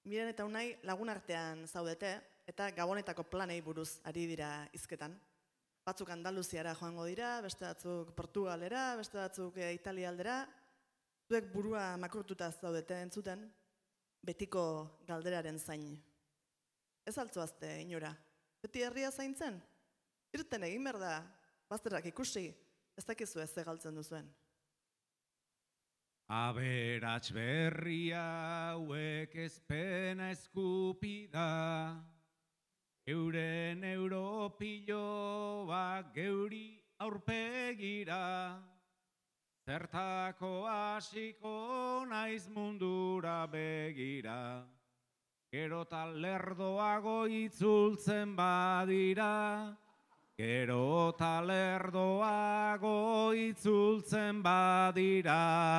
Miren eta Unai lagun artean zaudete, eta Gabonetako planei buruz ari dira hizketan. Batzuk Andaluziara joango dira, beste batzuk Portugalera, beste batzuk Italia aldera. Zuek burua makurtuta zaudete entzuten, betiko galderaren zain. Ez altzoazte inora, beti herria zaintzen? Irten egin behar da, bazterrak ikusi, ez dakizu ez galtzen duzuen. Aberats berria hauek ezpena eskupida, euren europiloak geuri aurpegira, zertako hasiko naiz mundura begira, gero ta lerdoago itzultzen badira, gero ta lerdoago itzultzen badira.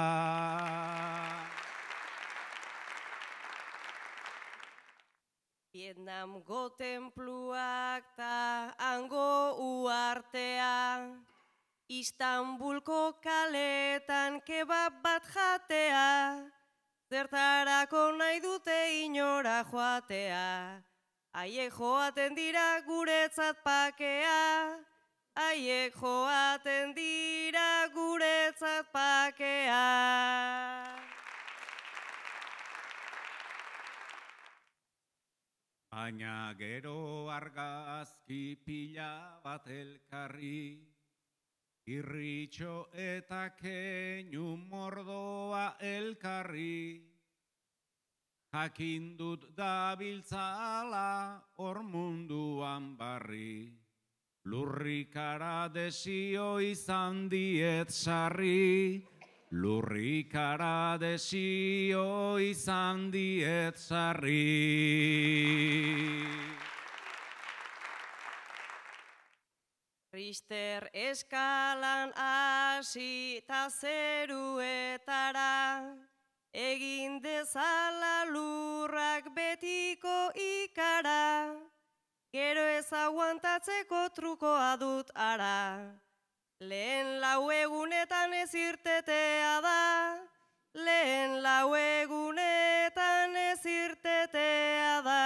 Vietnamgo tenpluak ta hango uartea, Istanbulko kaletan kebab bat jatea, zertarako nahi dute inora joatea, haiek joaten dira guretzat pakea, haiek joaten dira guretzat pakea. Baina gero argazki pila bat elkarri, irritxo eta keinu mordoa elkarri, jakin dut dabiltzala hor munduan barri, lurrikara desio izan diet sarri, lurrikara desio izan diet sarri. Richter eskalan hasi ta zeruetara, egin dezala lurrak betiko ikara, gero ez aguantatzeko trukoa dut ara. Lehen 4 egunetan ez irtetea da, lehen 4 egunetan ez irtetea da.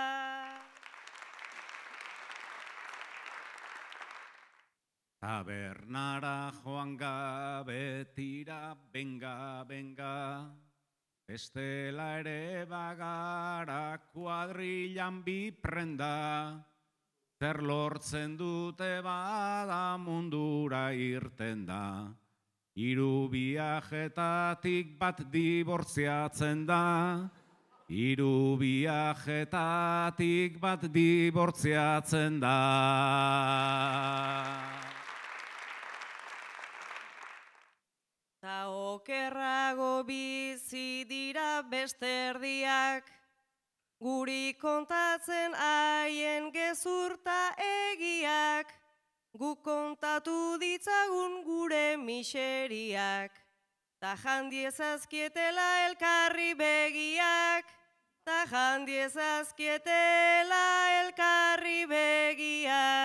Tabernara joan gabe tira, benga, benga, bestela ere bagara kuadrilan bi prenda, zer lortzen dute bada mundura irten da, 3 viajetatik bat dibortziatzen da, 3 viajetatik bat dibortziatzen da. Ta okerrago bizi dira beste erdiak, guri kontatzen haien gezurta egiak, guk kontatu ditzagun gure miseriak, ta jandiezazkietela elkarri begiak, ta jandiezazkietela elkarri begiak.